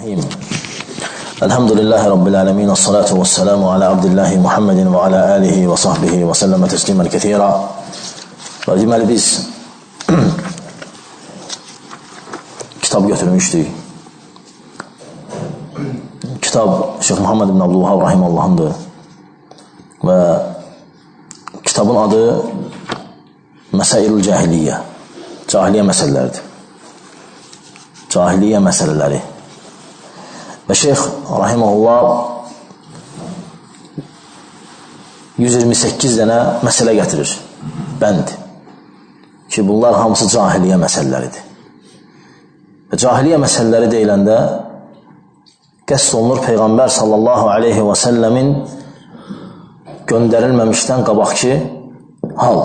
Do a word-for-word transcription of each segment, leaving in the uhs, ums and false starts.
Bismillahirrahmanirrahim. Elhamdülillahi Rabbil alemin. As-salatu vesselamu ala abdillahi Muhammedin və ala alihi və sahbihi və səlləmə təslimən kəthira. Və deməli biz kitab götürmüşdük. Kitab Şeyh Muhammed ibn Abdülvahhab Rahimahullah'ındır. Və kitabın adı Məsailul Cahiliyyə. Cahiliyyə məsələləridir. Cahiliyyə məsələləri. Və Şeyh Rahimahullah yüz iyirmi səkkiz dənə məsələ gətirir. Bənd. Ki bunlar hamısı cahiliyyə məsələləridir. Və cahiliyyə məsələləri deyiləndə qəsd olunur Peyğəmbər sallallahu aleyhi və səlləmin göndərilməmişdən qabaqki hal.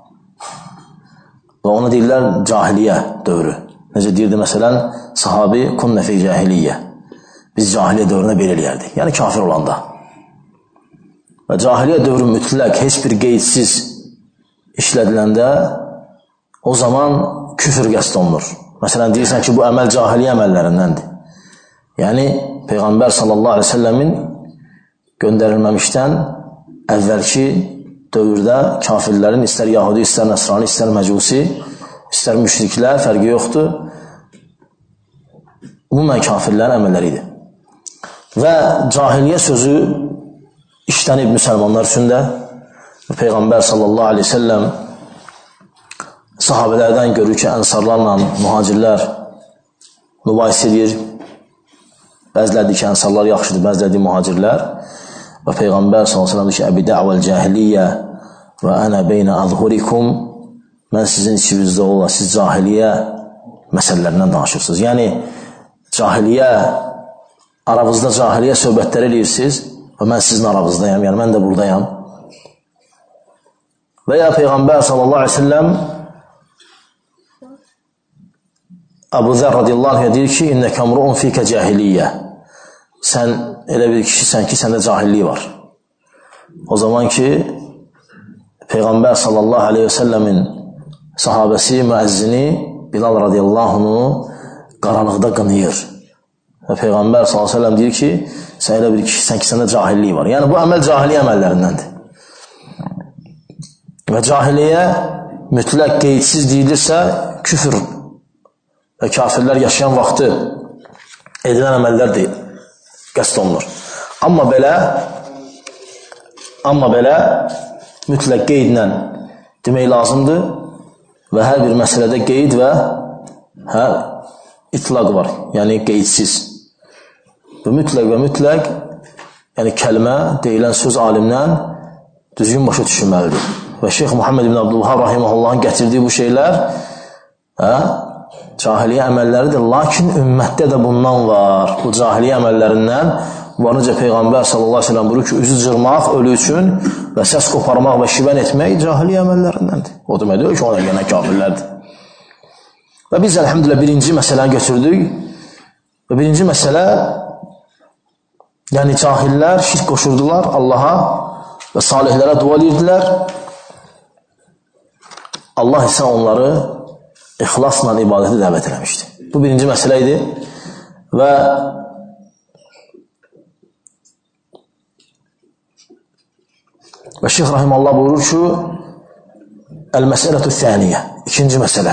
Və ona deyirlər cahiliyyə dövrü. Necə deyirdi məsələn, sahabi kunnə fi cahiliyyə. Biz cahiliyyə dövrünə belə eləyərdik. Yəni kafir olanda. Və cahiliyyə dövrü mütləq, heç bir qeydsiz işlədiləndə o zaman küfür qəsd olunur. Məsələn, deyirsən ki, bu əməl cahiliyyə əməllərindəndir. Yəni, Peyğəmbər sallallahu aleyhi ve səlləmin göndərilməmişdən əvvəlki dövrdə kafirlərin, istər Yahudi, istər Nəsrani, istər Məcusi, istər müşriklər, fərqi yoxdur. Ümumən kafirlərin əməlləridir. Və cahiliyyə sözü işlənib müsəlmanlar üçün də Peyğəmbər sallallahu aleyhi ve səlləm sahabələrdən görür ki, ənsarlarla mühacirlər mübahisə edir. Bəzilədir ki, ənsarlar yaxşıdır, bəzilədir mühacirlər. Və Peyğəmbər sallallahu aleyhi ve sellem deyir ki, Əbi də'vəl cahiliyyə və ənə beynə əzhurikum, mən sizin içinizdə ola, siz cahiliyyə məsələlərindən danışırsınız. Yəni, cahiliyyə, aranızda cahiliyyə söhbətləri eləyirsiniz və mən sizin aranızdayam, yəni mən də buradayam. Və ya Peyğəmbər sallallahu aleyhi ve sellem Əbu Zər radiyallahu anh deyir ki, İnnəkə mru'un fikə cahiliyyə. Sən elə bir kişisən ki, səndə cahillik var. O zaman ki, Peyğəmbər sallallahu aleyhi ve sellemin sahabəsi, müəzzini Bilal radiyallahu anhu qaranlıqda qınıyır. Və Peyğəmbər sallallahu aleyhi ve sellem deyir ki, sən elə bir kişisən ki, səndə cahillik var. Yəni, bu əməl cahiliyyə əməllərindəndir. Və cahiliyyə mütləq qeydsiz deyilirsə, küfür və kafirlər yaşayan vaxtı edilən əməllər deyil, qəsd olunur. Amma belə, amma belə mütləq qeydlə demək lazımdır və hər bir məsələdə qeyd və hə, itlaq var, yəni qeydsiz. Və mütləq və mütləq, yəni kəlmə, deyilən söz alimdən düzgün başa düşülməlidir. Və Şeyh Muhammed ibn Abdülvahhab Rahimahullah'ın gətirdiyi bu şeylər hə, cahiliyyə əməlləridir, lakin ümmətdə də bundan var. Bu cahiliyyə əməllərindən var, necə Peyğəmbər sallallahu aleyhi ve sellem buyurur ki, üzü cırmaq ölü üçün və səs qoparmaq və şivən etmək cahiliyyə əməllərindəndir. O demək deyil ki, ona gələn kafirlərdir. Və biz əlhəmdülillah birinci məsələni götürdük. Və birinci məsələ, yəni cahillər şirk qoşurdular Allaha və salihlərə dua edirdilər. Allah isə onları ixlasla ibadəti dəvət eləmişdi. Bu birinci məsələ idi. Və və Şeyh Rahimallah buyurur ki, Əl-məsələtü thəniyyə, ikinci məsələ.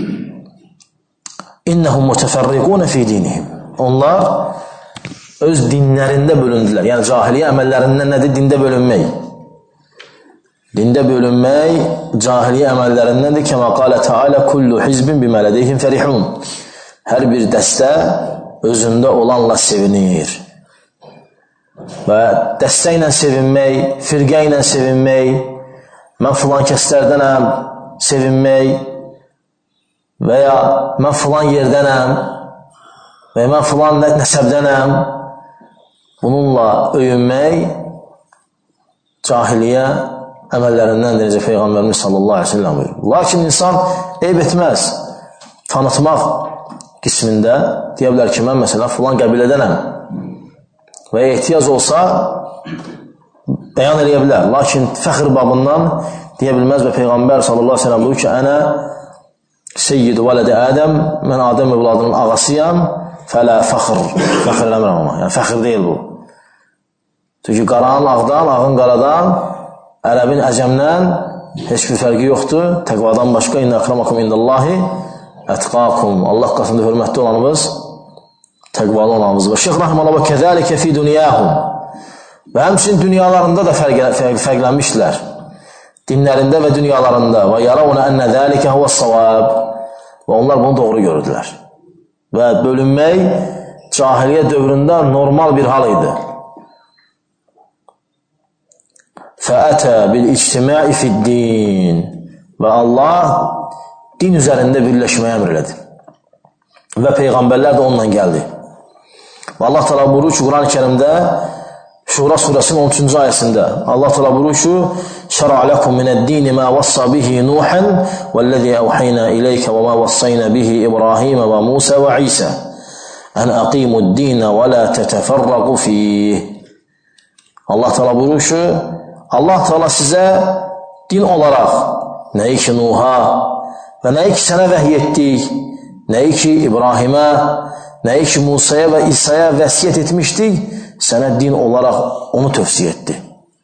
İnnəhum mütəfərriqunə fi dinihim. Onlar öz dinlərində bölündülər. Yəni cahiliyyə əməllərindən nədir? Dində bölünmək. Dində bölünmək cahiliyyə əməllərindəndir. Kəmə qalə Teala kullu hizbin bimə lədeyhim fərihun. Hər bir dəstə özündə olanla sevinir. Və dəstə ilə sevinmək, firqə ilə sevinmək, mən filan kəslərdənəm sevinmək və ya mən filan yerdənəm və ya mən filan nəsəbdənəm, bununla öyünmək cahiliyyə əməllərindəndir, necə Peyğəmbərimiz sallallahu aleyhi ve sellem buyurur. Lakin insan eyb etməz, tanıtmaq qismində deyə bilər ki, mən məsələn filan qəbilədənəm və ehtiyac olsa bəyan eləyə bilər. Lakin fəxr babından deyə bilməz və Peyğəmbər sallallahu aleyhi ve sellem buyurur ki, ənə seyyidu vələdə Ədəm, mən Adəm övladının ağasıyam, fələ fəxr. Fəxr eləmirəm ama. Yəni fəxr deyil bu. Çünki qaranın ağdan, ağın qaradan, ərəbin əcəmdən heç bir fərqi yoxdur. Təqvadan başqa inna akramakum indallahi ətqakum. Allah qatında hörmətli olanımız təqvalı olanımız var. Şeyx Rahiməllah və kəzəlikə fi dünyahum. Və həmçinin dünyalarında da fərq, fərq, fərqlənmişdilər. Dinlərində və dünyalarında. Və yaravuna ənə zəlikə huvəs-savab. Və onlar bunu doğru görürdülər. Və bölünmək cahiliyə dövründə normal bir hal idi. Fəətə bil-ictimai fid-din. Və Allah din üzərində birləşməyə əmr elədi. Və Peyğəmbərlər də onunla gəldi. Və Allah təala buyurur ki, Quran-ı Kərimdə Şura surəsinin on üçüncü ayəsində Allah təala buyurur ki, "Şər'a lakum minəd-din ma vassa bihi Nuhan vəl-ləzi awhayna ilayka və ma vassayna bihi İbrahim və Musa və İsa an aqimud-din və la tatafarraqu fih." Allah təala buyurur ki, Allah təala sizə din olaraq nəyi ki Nuha və nəyi ki sənə vəhiy etdik, nəyi ki İbrahimə, nəyi ki Musaya və İsa'ya vəsiyyət etmişdik, sənə din olaraq onu tövsiyə etdi.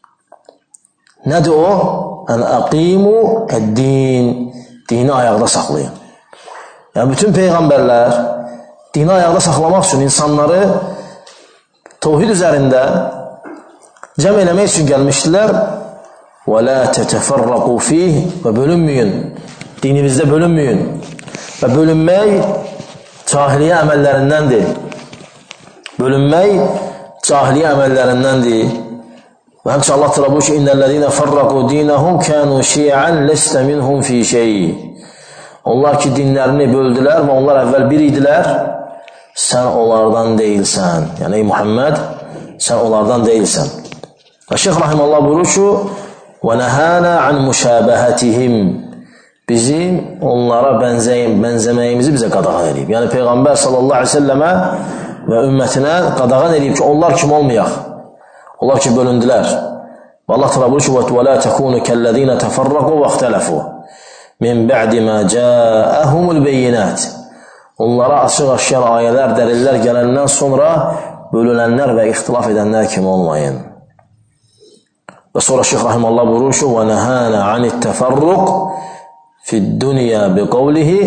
Nədir o? Ən əqimu əd-din. Dini ayaqda saxlayın. Yəni, bütün Peyğəmbərlər dini ayaqda saxlamaq üçün insanları tevhid üzərində cəm eləmək üçün gəlmişdilər. Və la tətəfərraqu fih. Və bölünməyin. Dinimizdə bölünməyin. Və bölünmək cahiliyə əməllərindəndir. Bölünmək cahiliyə əməllərindəndir. Və həmçə Allah təala buyurur ki, "İnnellezîne ferraqu dînehum kânû şi'an leste minhum fî şey." Onlar ki dinlərini böldülər və onlar əvvəl bir idilər, sən onlardan deyilsən. Yəni ey Muhammed, sən onlardan deyilsən. Və Şeyx Rahiməllah buyurur ki, "Və nəhana an müşabahatihim." Bizim onlara bənzəyim, bənzəməyimizi bizə qadağan edib. Yəni Peyğəmbər sallallahu əleyhi və səlləmə və ümmətinə qadağan edib ki, onlar kim olmayaq. Onlar ki bölündülər. Və Allah təala buyurur ki, "Və la takunu kellezîne teferraqu və ixtalafu min ba'di ma ca'ahumul beyinat." Onlara açıq-aşkar ayələr, dəlillər gələndən sonra bölünənlər və ixtilaf edənlər kimi olmayın. Və sonra Şeyx Rahiməllah buyurur ki, "Və nəhana anit teferruq fid-dunya biqawlihi."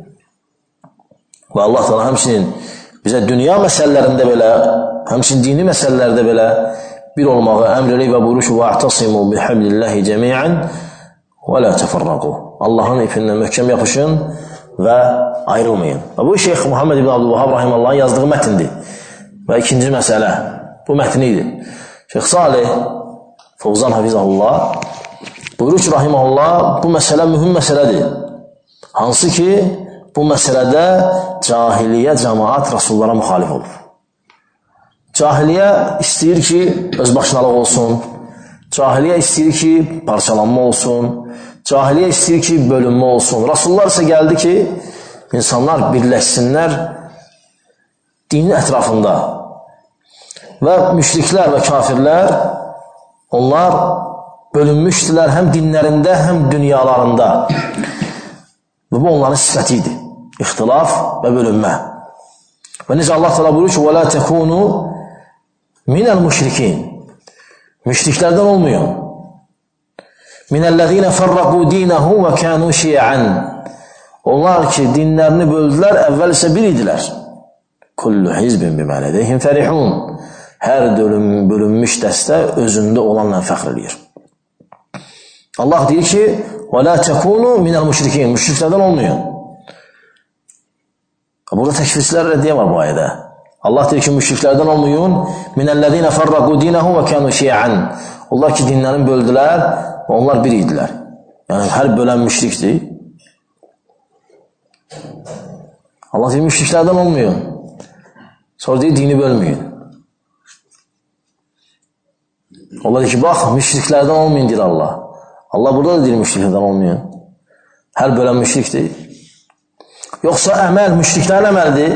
Və Allah təala həmçinin bizə dünya məsələlərində belə, həmçinin dini məsələlərdə belə bir olmağı əmr eləyir və buyurur ki, "Va'tasimu bihablillahi cemi'an və la teferraqu." Allahın ipindən möhkəm yapışın və ayrılmayın. Və bu Şeyx Muhammed ibn Abdülvahhab Rahiməllahın yazdığı mətindir. Və ikinci məsələ bu mətni idi. Şeyx Salih Fovzan Hafizahullah buyurur ki, Rahiməhullah, bu məsələ mühüm məsələdir. Hansı ki, bu məsələdə cahiliyə cəmaat Rasullara müxalif olur. Cahiliyə istəyir ki, özbaşınalıq olsun. Cahiliyə istəyir ki, parçalanma olsun. Cahiliyə istəyir ki, bölünmə olsun. Rasullar isə gəldi ki, insanlar birləşsinlər dinin ətrafında. Və müşriklər və kafirlər, onlar bölünmüşdülər həm dinlərində, həm dünyalarında. Və bu onların sifəti idi. İxtilaf və bölünmə. Və necə Allah təala buyurur ki, "Və la tekunu minel müşrikin." Müşriklərdən olmayın. "Minellezîne ferraqu dînehum və kânû şi'an." Onlar ki dinlərini böldülər, əvvəl isə bir idilər. "Kullu hizbin bimâ ledeyhim ferihun." Hər bölünmüş dəstə özündə olanla fəxr edir. Allah deyir ki, "Və la tekunu minel müşrikin." Müşriklərdən olmayın. Burada təkfirçilər rəddiyə var bu ayədə. Allah deyir ki, müşriklərdən olmayın. "Minellezîne ferraqu dînehum və kânû şi'an." Onlar ki dinlərini böldülər və onlar bir idilər. Yəni hər bölən müşrikdir. Allah deyir, müşriklərdən olmayın. Sonra deyir, dini bölməyin. Allah deyir ki, bax, müşriklərdən olmayın, deyir Allah. Allah burada da deyir, müşriklərdən olmayın. Hər bölən müşrikdir. Yoxsa əməl müşriklərin əməldir.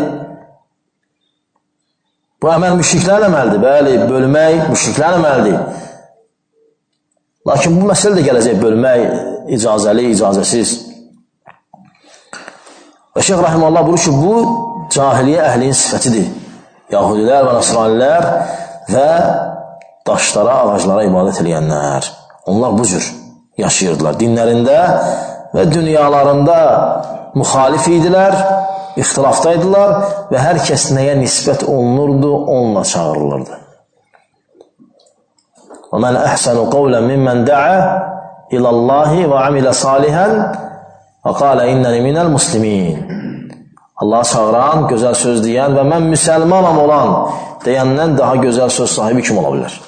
Bu əməl müşriklərin əməldir. Bəli, bölmək müşriklərin əməldir. Lakin bu məsələ də gələcək, bölmək icazəli, icazəsiz. Və Şeyx Rahiməllah buyurur ki, bu cahiliyə əhlinin sifətidir. Yahudilər və Nasranilər və daşlara, ağaclara ibadət edənlər. Onlar bu cür yaşayırdılar. Dinlərində və dünyalarında müxalif idilər, ixtilafdaydılar və hər kəs nəyə nisbət olunurdu, onunla çağırılırdı. وَمَنْ أَحْسَنُ قَوْلًا مِمَّنْ دَعَى إِلَى اللَّهِ وَعَمِلَ صَالِحًا وَقَالَ إِنَّنِي مِنَ الْمُسْلِمِينَ Allah'a çağıran, gözəl söz deyən və mən müsəlmanam olan deyəndən daha gözəl söz sahibi kim ola bilər?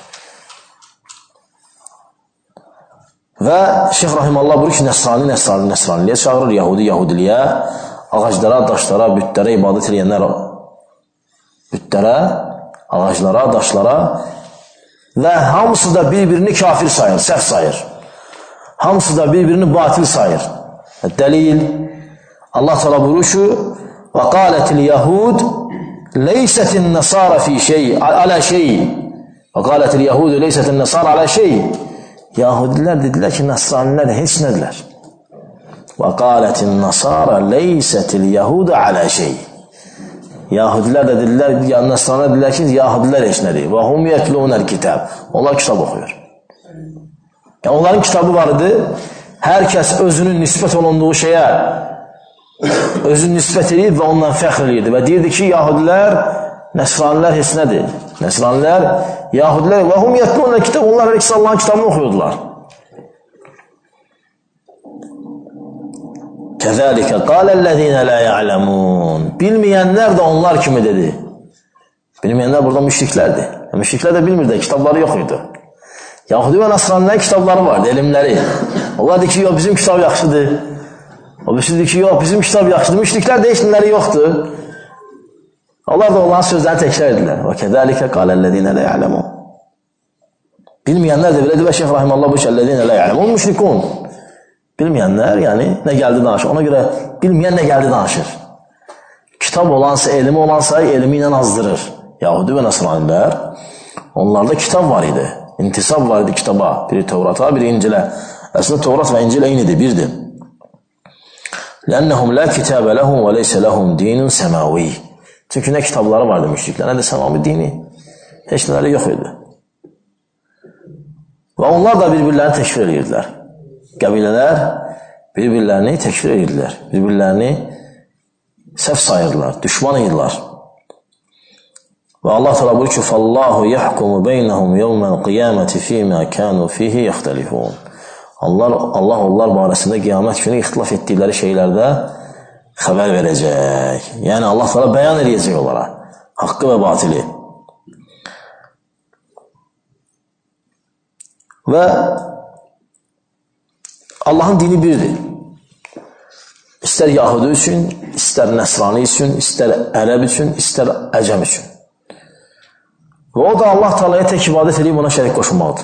Və Şeyx Rahimallah buyurur ki, Nəsrani, Nəsrani, Nəsraniliyə çağırır, Yahudi, Yahudiliyə, ağaclara, daşlara, bütlərə ibadət edənlər, bütlərə, ağaclara, daşlara və hamısı da bir-birini kafir sayır, səhv sayır. Hamısı da bir-birini batil sayır. Dəlil, Allah təala buyurur ki, وَقَالَتِ الْيَهُودِ لَيْسَتِ النَّصَارَ فِي شَيْءٍ عَلَى شَيْءٍ وَقَالَتِ الْيَهُودِ لَيْسَتِ النَّصَارَ عَلى شَيْءٍ Yahudilər dedilər ki, Nasranilər heç nədirlər. وَقَالَتِ النَّصَارَ لَيْسَتِ الْيَهُودَ عَلَى شَيْءٍ Yahudilər də dedilər, Nasranilər dedilər ki, Yahudilər heç nədir. وَهُمْ يَتْلُونَ الْكِتَابِ Onlar kitab oxuyur. Yəni, onların kitabı var idi. Hər kəs özünün nisbət olunduğu şeyə özünü nisbət edib və ondan fəxr edirdi və deyirdi ki, Yahudilər, Nəsranilər heç nədir? Nəsranilər, Yahudilər və hum yətlunə kitab, onlar hər ikisi Allahın kitabını oxuyurdular. Kəzəlikə qaləl-ləzinə lə ya'ləmun Bilməyənlər də onlar kimi dedi. Bilməyənlər burada müşriklərdir. Müşriklər də bilmirdi, kitabları yox idi. Yahudi və Nəsranilər kitabları vardı, elmləri. Onlar deyir ki, yox, bizim kitab yaxşıdır. O birisi deyir ki, yox, bizim kitab yaxşıdır. Müşriklər də heç nələri yoxdur. Onlar da onların sözlərini təkrar edirlər. Və kəzəlikə qaləl-ləzinə lə ya'ləmun Bilməyənlər də belədir və Şeyx Rahimallah bu kəl-ləzinə lə ya'ləmun müşrikun Bilməyənlər, yəni nə gəldi danışır. Ona görə bilməyən nə gəldi danışır. Kitab olansa, elmi olansa, elmi ilə azdırır. Yahudi və Nəsranilər, onlarda kitab var idi. İntisab var idi kitaba. Biri Tevrata, biri İncilə. Əslində Tevrat və İncil eynidir, birdir. Lənnəhum lə kitəbə ləhum və leysə ləhum dinun səmavi Çünki nə kitabları vardı müşriklər, nə də səmavi dini. Heç nələri yox idi. Və onlar da bir-birlərini təkfir edirdilər. Qəbilələr bir-birlərini təkfir edirdilər. Bir-birlərini səhv sayırdılar, düşman edirlər. Və Allah təala buyurur ki, "Fallahu yahkumu beynəhum yawmal qiyamati fima kanu fihi yaxtalifun." Allah Allah onlar barəsində qiyamət günü ixtilaf etdikləri şeylərdə xəbər verəcək. Yəni Allah təala bəyan edəcək onlara haqqı və batili. Və Allahın dini birdir. İstər Yahudi üçün, istər Nəsrani üçün, istər Ərəb üçün, istər Əcəm üçün. Və o da Allah Taala'ya tək ibadət edib ona şərik qoşulmaqdır.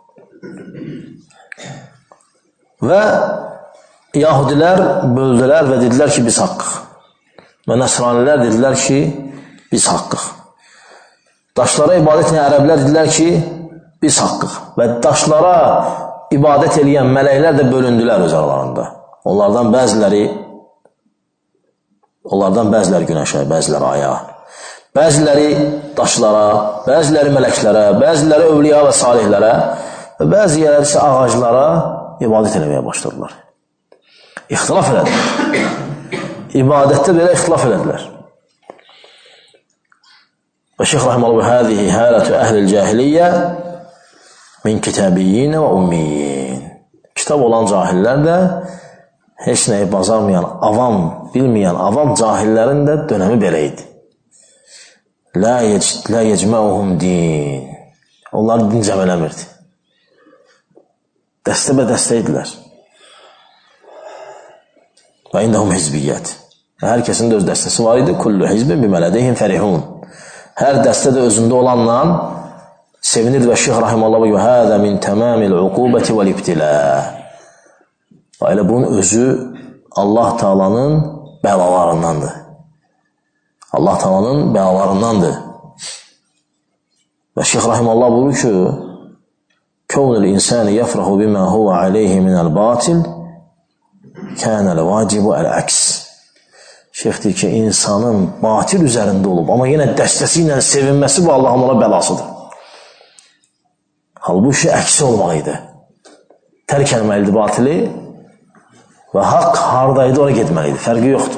Və Yahudilər böldülər və dedilər ki, biz haqqıq. Və Nəsranilər dedilər ki, biz haqqıq. Daşlara ibadət edən ərəblər dedilər ki, biz haqqıq. Və daşlara ibadət edən mələklər də bölündülər öz aralarında. Onlardan bəziləri onlardan bəziləri günəşə, bəziləri aya, bəziləri daşlara, bəziləri mələklərə, bəziləri övliya və salihlərə və bəziləri isə ağaclara ibadət eləməyə başladılar. İxtilaf elədilər. İbadətdə belə ixtilaf elədilər. Və Şeyx Rahimallah "Həzihi halatu əhlil cahiliyyə min kitabiyyin və ummiyyin." Kitab olan cahillər də heç nəyi bacarmayan, avam, bilməyən avam cahillərin də dönəmi belə idi. La yecma'uhum din. Onlar din cəm eləmirdi. Dəstə bə dəstə idilər. Və indəhum hizbiyyət. Hər kəsin də öz dəstəsi var idi. Kullu hizbin bimələdeyhim fərihun. Hər dəstə də özündə olanla sevinirdi və Şeyx Rahimallah və "Həzə min tamamil uqubəti vəl ibtilə." Və elə bunun özü Allah Taala'nın bəlalarındandır. Allah Taala'nın bəlalarındandır. Və Şeyx Rahimallah buyurur ki, "Kevnul insani yefrahu bima huwa alayhi min al-batil kana al-vacibu al-aks." Şeyx deyir ki, insanın batil üzərində olub, amma yenə dəstəsi ilə sevinməsi bu Allahın ona bəlasıdır. Halbuki əksi olmaq idi. Tərk etməlidir batili və haqq haradaydı, ona getməlidir. Fərqi yoxdur.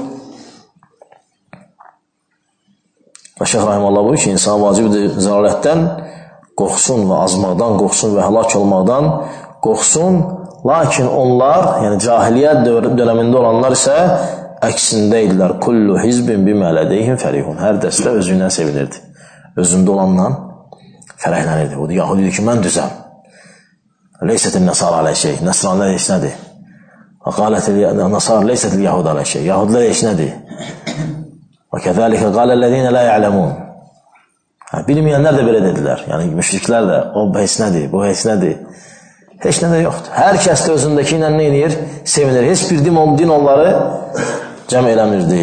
Və Şeyx Rahiməllah buyur ki, insan vacibdir zəlalətdən qorxsun və azmaqdan qorxsun və həlak olmaqdan qorxsun. Lakin onlar, yəni cahiliyyət dönəmində olanlar isə əksində idilər. Kullu hizbin bimə lədeyhim fərihun. Hər dəstə özündən sevinirdi. Özündə olanla fərəhlənirdi. O da Yahudi deyir ki, mən düzəm. Leysətil nəsar alə şey. Nəsranlar heç nədir? Və qalətil nəsar leysətil yahud alə şey. Yahudlar heç nədir? Və kəzəlikə qaləl-ləzinə lə ya'ləmun. Bilməyənlər də belə dedilər. Yəni müşriklər də, o heç nədir, bu heç nədir? Heç nədə yoxdur. Hər kəs də özündəki ilə nə edir? Sevinir. Heç bir din onları cəm eləmirdi.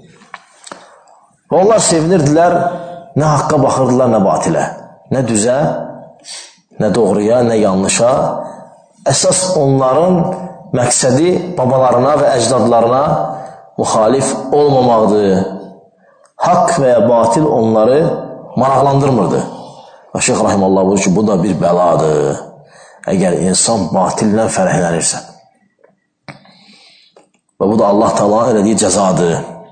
Və onlar sevinirdilər, nə haqqa baxırdılar, nə batilə. Nə düzə, nə doğruya, nə yanlışa. Əsas onların məqsədi babalarına və əcdadlarına müxalif olmamaqdır. Haqq və ya batil onları maraqlandırmırdı. Və Şeyx Rahiməllah buyur ki, bu da bir bəladır. Əgər insan batillə fərəhlənirsə. Və bu da Allah Teala'nın elədiyi cəzadır.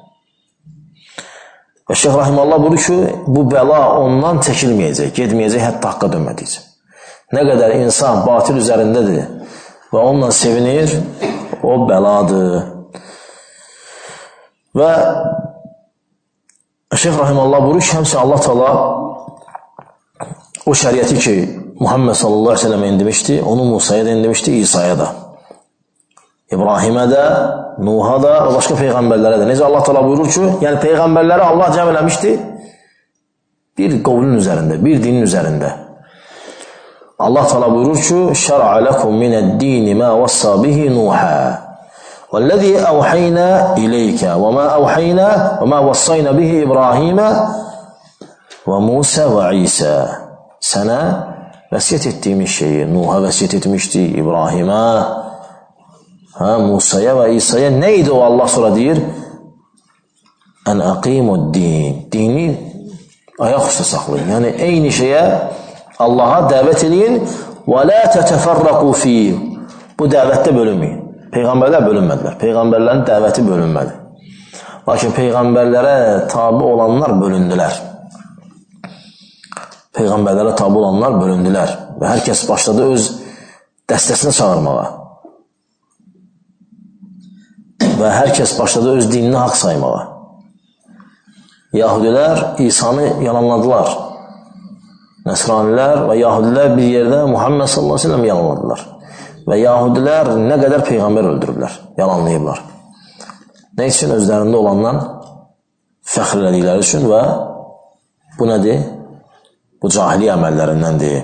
Və Şeyx Rahiməllah buyur ki, bu bəla ondan çəkilməyəcək, getməyəcək, hətta haqqa dönmədikcə. Nə qədər insan batil üzərindədir və onunla sevinir, o bəladır. Və Şeyx Rahiməllah buyur ki, həmsə Allah Teala o şəriəti ki, Muhammed sallallahu aleyhi ve sellem endirmişti, onu Musa'ya da endirmişti, İsa'ya da. İbrahimə də, Nuh'a da və başqa peyğəmbərlərə də. Necə Allah Teala buyurur ki, yəni peyğəmbərləri Allah cəm eləmişdi bir qovlun üzərində, bir dinin üzərində. Allah Teala buyurur ki, şər'a ləkum minəd-dini mə vəssa bihi Nuh'a vəl-ləzi əvhəynə ileykə və mə əvhəynə və mə vəssayna bihi İbrahimə və Musa və İsa. Sənə vəsiyyət etdiyimiz şeyi, Nuh'a vəsiyyət etmişdi, İbrahimə, hə, Musa'ya və İsa'ya. Nə idi o? Allah sonra deyir, ən əqimud din, dini ayaq üstə saxlayın. Yəni, eyni şeyə Allaha dəvət edin və lə tətəfərrəqu fiyyə. Bu dəvətdə bölünməyin. Peyğəmbərlər bölünmədilər. Peyğəmbərlərin dəvəti bölünmədi. Lakin peyğəmbərlərə tabi olanlar bölündülər. Peyğəmbərlərə tabi olanlar bölündülər və hər kəs başladı öz dəstəsinə çağırmağa və hər kəs başladı öz dinini haqq saymağa. Yahudilər İsa'nı yalanladılar. Nəsranilər və Yahudilər bir yerdə Muhammed sallallahu aleyhi ve sellem yalanladılar. Və Yahudilər nə qədər peyğəmbər öldürüblər, yalanlayıblar. Nə üçün? Özlərində olandan fəxr elədikləri üçün və bu nədir? Bu cahiliyə əməllərindəndir.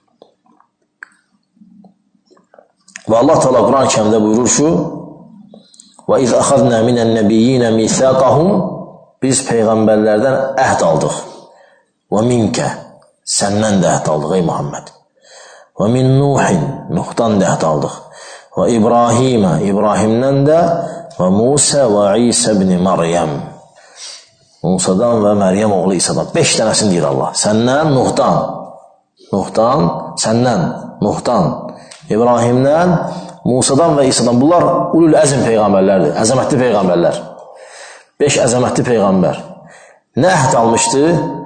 Və Allah Teala Quran-ı Kərimdə buyurur ki, وَإِذْ أَخَذْنَا مِنَ النَّبِيِّينَ مِيثَاقَهُمْ Biz peyğəmbərlərdən əhd aldıq. وَمِنْكَ Səndən də əhd aldıq ey Muhammed. وَمِنْ نُوحٍ Nuhdan da əhd aldıq. وَإِبْرَاهِيمَ İbrahimdən də وَمُوسَى وَعِيسَى بْنِ مَرْيَمْ Musa'dan və Məryəm oğlu İsa'dan. Beş dənəsini deyir Allah. Səndən, Nuhdan. Nuhdan, səndən, Nuhdan. İbrahimdən, Musa'dan və İsa'dan. Bunlar ulul əzm peyğəmbərlərdir. Əzəmətli peyğəmbərlər. Beş əzəmətli peyğəmbər. Nə əhd almışdı?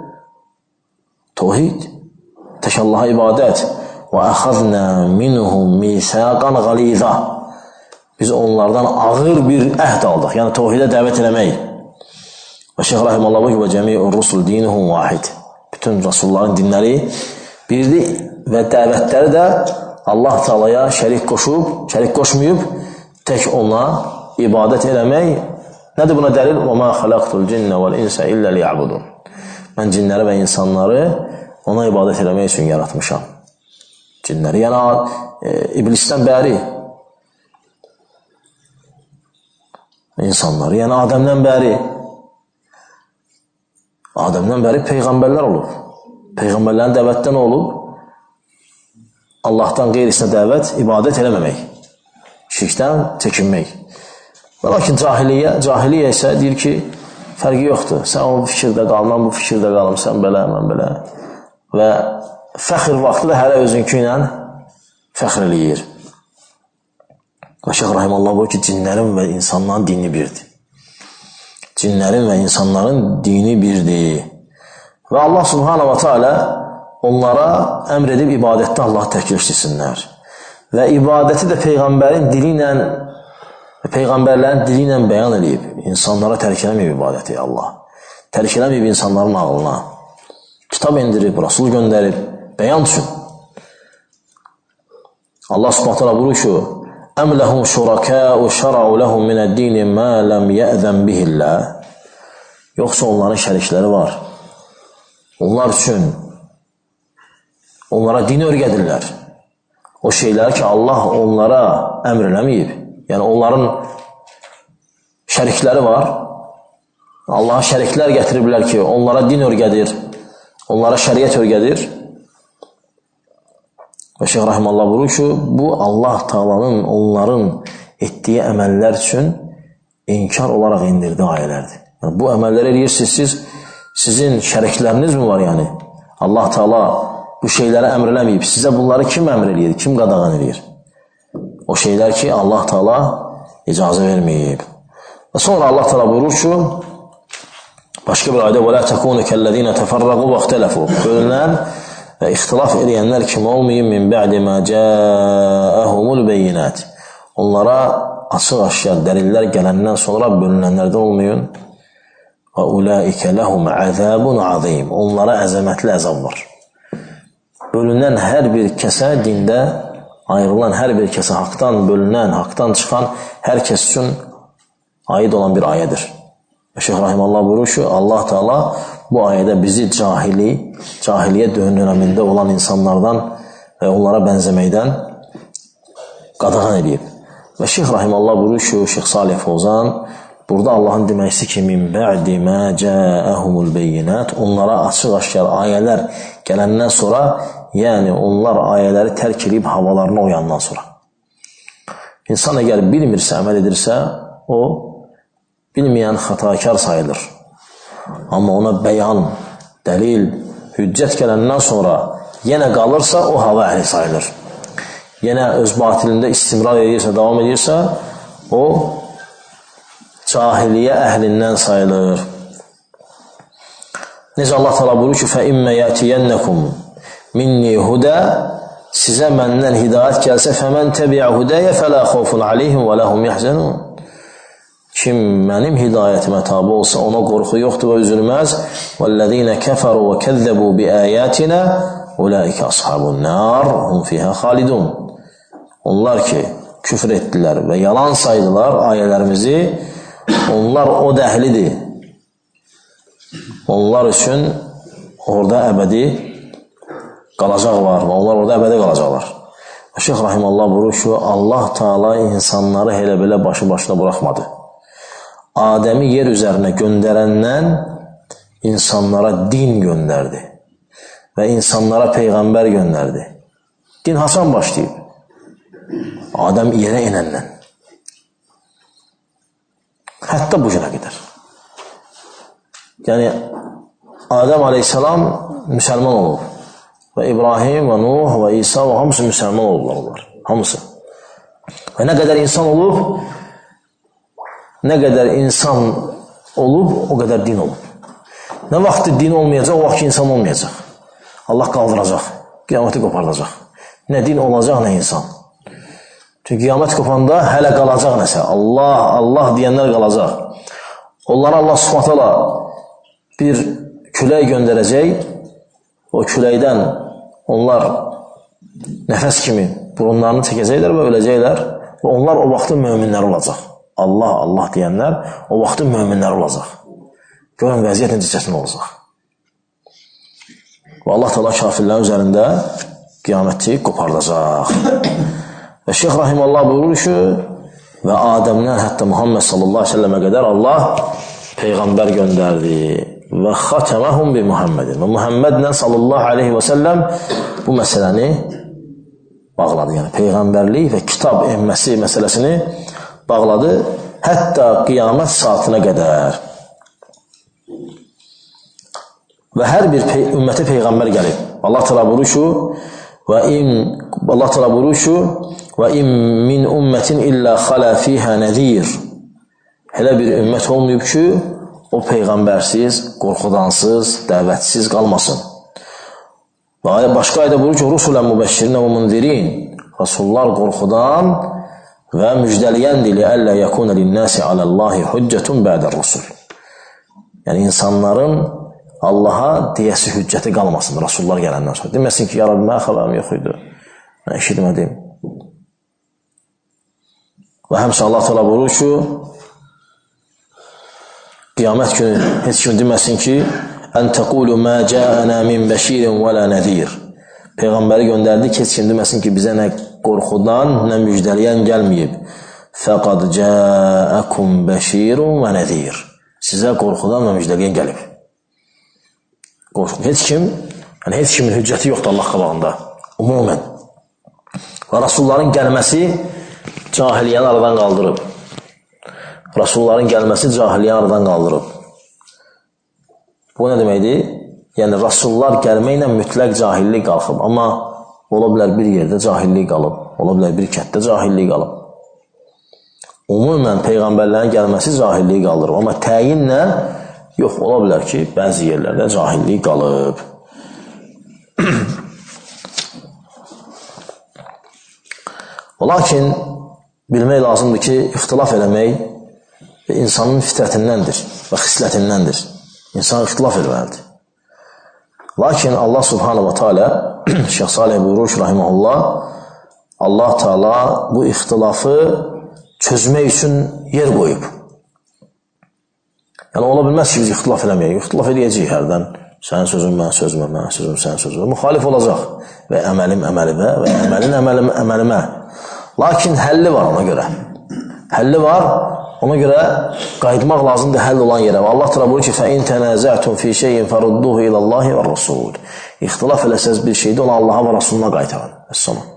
Tohid. Tək Allaha ibadət. Və əxəznə minhum misaqan qalizə. Biz onlardan ağır bir əhd aldıq. Yəni tohidə dəvət eləmək. Və Şeyx Rahiməllah buyur və cəmi'ur rusul dinuhum vahid. Bütün rasulların dinləri birdir və dəvətləri də Allah Teala'ya şərik qoşub, şərik qoşmayıb, tək ona ibadət eləmək. Nədir buna dəlil? Və mə xaləqtul cinnə vəl insə illə liya'budun. Mən cinləri və insanları ona ibadət eləmək üçün yaratmışam. Cinləri, yəni e, iblisdən bəri insanları, yəni Adəmdən bəri Adəmdən bəri peyğəmbərlər olub. Peyğəmbərlərin dəvətdən olub. Allahdan qeyrisinə dəvət, ibadət eləməmək. Şirkdən çəkinmək. Və lakin cahiliyyə, cahiliyyə isə deyir ki, fərqi yoxdur. Sən o fikirdə qal, mən bu fikirdə qalım, sən belə, mən belə. Və fəxr vaxtı da hələ özünkü ilə fəxr eləyir. Və Şeyx Rahiməllah buyur ki, cinlərin və insanların dini birdir. Cinlərin və insanların dini birdir. Və Allah subhanahu wa ta'ala onlara əmr edib ibadətdə Allah təkrar işləsinlər. Və ibadəti də Peyğəmbərin dili ilə və Peyğəmbərlərin dili ilə bəyan edib. İnsanlara tərk eləməyib ibadəti Allah. Tərk eləməyib insanların ağlına. Kitab indirib, Rasul göndərib, bəyan üçün. Allah subhanahu wa ta'ala buyurur ki, Əm ləhum şurakâ'u şəra'u ləhum minəd-dini mə ləm yə'zən bihillah. Yoxsa onların şərikləri var. Onlar üçün onlara dini öyrədirlər. O şeylər ki, Allah onlara əmr eləməyib. Yəni, onların şərikləri var. Allaha şəriklər gətiriblər ki, onlara din öyrədir, onlara şəriət öyrədir. Və Şeyx Rahiməllah buyurur ki, bu Allah Taala'nın onların etdiyi əməllər üçün inkar olaraq indirdiyi ayələrdir. Yəni, bu əməlləri eləyirsiniz, siz, sizin şərikləriniz mi var yəni? Allah Taala bu şeylərə əmr eləməyib. Sizə bunları kim əmr eləyir, kim qadağan eləyir? O şeylər ki, Allah Taala icazə verməyib. Və sonra Allah Taala buyurur ki, başqa bir ayədə وَلَا تَكُونُ كَالَّذِينَ تَفَرَّقُوا وَاخْتَلَفُوا Bölünən və ixtilaf edənlər kim olmayın min bə'di mə cəəhumul beyinat. Onlara açıq-aşkar dəlillər gələndən sonra bölünənlərdən olmayın. Və ulaikə ləhum əzabun azim. Onlara əzəmətli əzab var. Bölünən hər bir kəsə dində ayrılan hər bir kəsə haqdan bölünən, haqdan çıxan hər kəs üçün aid olan bir ayədir. Və Şeyx Rahiməllah buyurur ki, Allah Taala bu ayədə bizi cahili, cahiliyə dövründə olan insanlardan və onlara bənzəməkdən qadağan edib. Və Şeyx Rahiməllah buyurur ki, Şeyx Salih Fovzan burada Allahın deməsi ki, min bə'di mə cəəhumul beyinat, onlara açıq-aşkar ayələr gələndən sonra, yəni onlar ayələri tərk edib havalarına uyandan sonra. İnsan əgər bilmirsə, əməl edirsə, o bilməyən xatakar sayılır. Amma ona bəyan, dəlil, hüccət gələndən sonra yenə qalırsa, o hava əhli sayılır. Yenə öz batilində istimrar edirsə, davam edirsə, o cahiliyyə əhlindən sayılır. Necə Allah Teala buyurur ki, فَإِمَّ يَأْتِيَنَّكُمْ مِنِّي هُدَى Sizə məndən hidayət gəlsə, فَمَنْ تَبِعَ هُدَيَ فَلَا خَوْفٌ عَلَيْهِمْ وَلَا هُمْ يَحْزَنُونَ Kim mənim hidayətimə tabi olsa, ona qorxu yoxdur və üzülməz. وَالَّذِينَ كَفَرُوا وَكَذَّبُوا بِآيَاتِنَا أُولَٰئِكَ أَصْحَابُ النَّارِ هُمْ فِيهَا خَالِدُونَ Onlar ki, küfr etdilər və yalan saydılar ayələrimizi, onlar o dəhlidir. Onlar üçün orada əbədi qalacaq var və onlar orada əbədi qalacaqlar. Şeyx Rahiməllah buyurur ki, Allah Teala insanları elə belə başı başına buraxmadı. Adəmi yer üzərinə göndərəndən insanlara din göndərdi və insanlara peyğəmbər göndərdi. Din haçan başlayıb? Adəm yerə inəndən. Hətta bu günə qədər. Yəni, Adəm aleyhissalam müsəlman olub. Və İbrahim və Nuh və İsa və hamısı müsəlman olublar. Hamısı. Və nə qədər insan olub, nə qədər insan olub, o qədər din olub. Nə vaxt din olmayacaq, o vaxt ki, insan olmayacaq. Allah qaldıracaq, qiyaməti qopardacaq. Nə din olacaq, nə insan. Çünki qiyamət qopanda hələ qalacaq nəsə. Allah, Allah deyənlər qalacaq. Onlara Allah subhanahu wa ta'ala bir külək göndərəcək. O küləkdən onlar nəfəs kimi burunlarını çəkəcəklər və öləcəklər. Və onlar o vaxtın möminlər olacaq. Allah, Allah deyənlər o vaxtın möminlər olacaq. Görün, vəziyyət necə çətin olacaq. Və Allah Teala kafirlərin üzərində qiyaməti qopardacaq. Və Şeyx Rahiməllah buyurur ki, və Adəmdən hətta Muhammed sallallahu aleyhi ve sellemə qədər Allah peyğəmbər göndərdi. Və xatəməhum bi Muhammedin. Və Muhammedlə sallallahu aleyhi və səlləm bu məsələni bağladı. Yəni, peyğəmbərlik və kitab emməsi məsələsini bağladı. hətta qiyamət saatına qədər. Və hər bir pey ümmətə peyğəmbər gəlib. Allah təala buyurur ki, və in Allah təala buyurur ki, və in min ummətin illə xala fiha nəzir. Elə bir ümmət olmayıb ki, o peyğəmbərsiz, qorxudansız, dəvətsiz qalmasın. Və başqa ayda buyurur ki, rusulən mübəşşirinə və munzirin. Rasullar qorxudan və müjdəliyəndir li əllə yəkunə linnəsi aləllahi hüccətun bə'də rusul. Yəni insanların Allaha deyəsi hüccəti qalmasın Rasullar gələndən sonra. Deməsin ki, ya Rabbi, mən xəbərim yox idi, mən eşitmədim. Və həmçə Allah təala buyurur ki, qiyamət günü heç kim deməsin ki, ən təqulu mə cəənə min bəşirin və lə nəzir. Peyğəmbəri göndərdi ki, heç kim deməsin ki, bizə nə qorxudan, nə müjdəliyən gəlməyib. Fəqad cəəkum bəşirun və nəzir. Sizə qorxudan və müjdəliyən gəlib. Heç kim, yəni heç kimin hüccəti yoxdur Allah qabağında, umumən. Və Rasulların gəlməsi cahiliyyəni aradan qaldırıb. Rasulların gəlməsi cahiliyyəni aradan qaldırıb. Bu nə deməkdir? Yəni, Rasullar gəlməklə mütləq cahillik qalxıb. Amma ola bilər bir yerdə cahillik qalıb, ola bilər bir kətdə cahillik qalıb. Umumən Peyğəmbərlərin gəlməsi cahilliyi qaldırıb. Amma təyinlə yox, ola bilər ki, bəzi yerlərdə cahillik qalıb. Lakin bilmək lazımdır ki, ixtilaf eləmək insanın fitrətindəndir və xislətindəndir. İnsan ixtilaf eləməlidir. Lakin Allah subhanahu wa ta'ala, Şeyx Salih buyurur ki, rahiməhullah, Allah Teala bu ixtilafı çözmək üçün yer qoyub. Yəni, ola bilməz ki, biz ixtilaf eləməyək. İxtilaf edəcəyik hərdən. Sənin sözün, mən sözümə, mən sözüm, sənin sözümə. Müxalif olacaq. Və əməlim əməlimə, və əməlin əməlim əməlimə. Lakin həlli var ona görə. Həlli var, ona görə qayıtmaq lazımdır həll olan yerə. Və Allah təala buyurur ki, فَاِنْ تَنَازَعْتُمْ فِي شَيْءٍ فَرُدُّوهُ إِلَى اللّٰهِ وَالرَّسُولِ. İxtilaf eləsəz bir şeydə ona Allaha və Rasuluna qaytarın. Əssalam.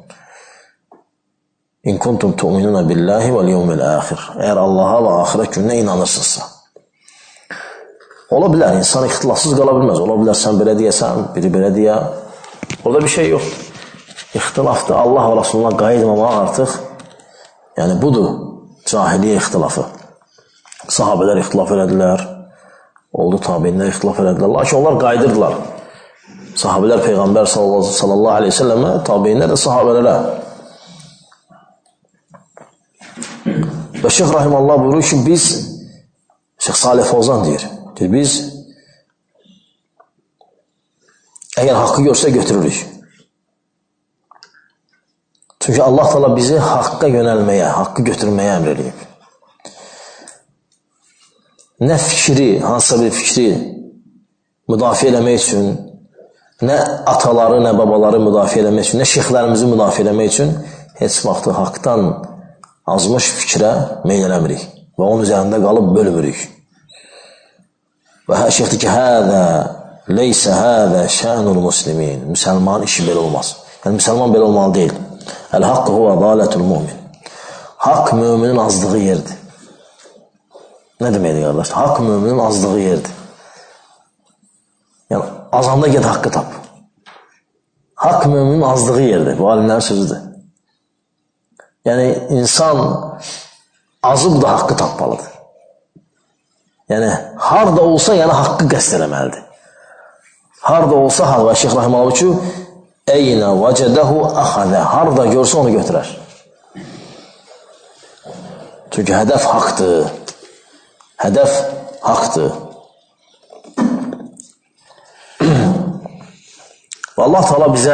İn kuntum tu'minuna billahi vel yevmil axir. Əgər Allaha və axirət gününə inanırsınızsa. Ola bilər, insan ixtilafsız qala bilməz. Ola bilər, sən belə deyəsən, biri belə deyə. Orada bir şey yoxdur. İxtilafdır. Allah və Rasuluna qayıtmamaq artıq, yəni budur cahiliyyə ixtilafı. Sahabələr ixtilaf elədilər, oldu tabinlər ixtilaf elədilər. Lakin onlar qayıdırdılar. Sahabələr Peyğəmbər sallallahu aleyhi ve sellemə, tabinlər də sahabələrə. Və Şeyx Rahimallah buyurur ki, biz, Şeyx Salih Fozan deyir, deyir, biz əgər haqqı görsə götürürük. Çünki Allah Teala bizi haqqa yönəlməyə, haqqı götürməyə əmr edib. Nə fikri, hansısa bir fikri müdafiə eləmək üçün, nə ataları, nə babaları müdafiə eləmək üçün, nə şeyxlərimizi müdafiə eləmək üçün heç vaxtı haqdan azmış fikrə meyl eləmirik və onun üzərində qalıb bölmürük. Və hər şeyxdir ki, hədə, leysə hədə şənul muslimin. Müsəlman işi belə olmaz. Yəni, müsəlman belə olmalı deyil. Əl-haqqı huvə dalətul mümin. Haqq müminin azdığı yerdir. Nə deməkdir, qardaşlar? Haqq müminin azdığı yerdir. Yəni, azanda ged haqqı tap. Haqq müminin azdığı yerdir. Bu alimlərin sözüdür. Yəni, insan azıb da haqqı tapmalıdır. Yəni, harada olsa, yəni haqqı qəsd eləməlidir. Harada olsa, haqq və Şeyx Rahiməllah ki, əynə vəcədəhu əxədə. Harada görsə onu götürər. Çünki hədəf haqdır. Hədəf haqdır. Və Allah Teala bizə